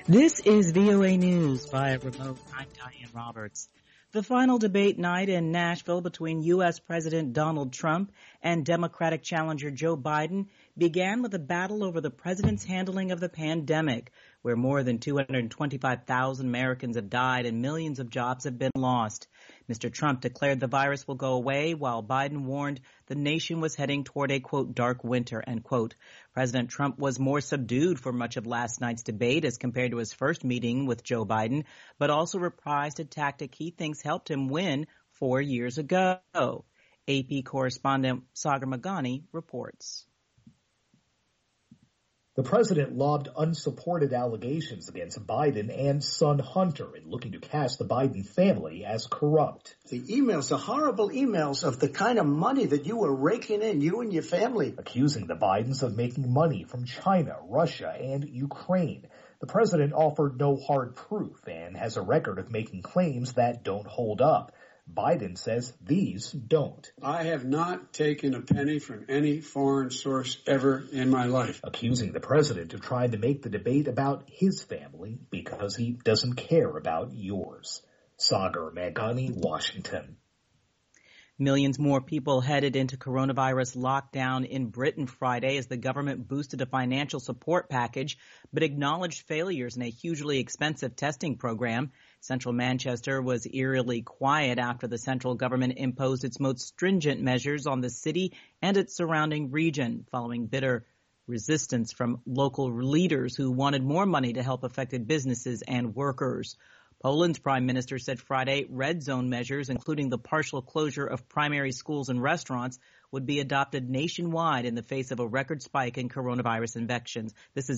This is VOA News via remote. I'm Diane Roberts. The final debate night in Nashville between U.S. President Donald Trump and Democratic challenger Joe Biden began with a battle over the president's handling of the pandemic, where more than 225,000 Americans have died and millions of jobs have been lost. Mr. Trump declared the virus will go away, while Biden warned the nation was heading toward a, quote, dark winter, end quote. President Trump was more subdued for much of last night's debate as compared to his first meeting with Joe Biden, but also reprised a tactic he thinks helped him win 4 years ago. AP correspondent Sagar Meghani reports. The president lobbed unsupported allegations against Biden and son Hunter in looking to cast the Biden family as corrupt. The emails, the horrible emails of the kind of money that you were raking in, you and your family. Accusing the Bidens of making money from China, Russia, and Ukraine. The president offered no hard proof and has a record of making claims that don't hold up. Biden says these don't. I have not taken a penny from any foreign source ever in my life. Accusing the president of trying to make the debate about his family because he doesn't care about yours. Sagar Meghani, Washington. Millions more people headed into coronavirus lockdown in Britain Friday as the government boosted a financial support package, but acknowledged failures in a hugely expensive testing program. Central Manchester was eerily quiet after the central government imposed its most stringent measures on the city and its surrounding region, following bitter resistance from local leaders who wanted more money to help affected businesses and workers. Poland's prime minister said Friday red zone measures, including the partial closure of primary schools and restaurants, would be adopted nationwide in the face of a record spike in coronavirus infections. This is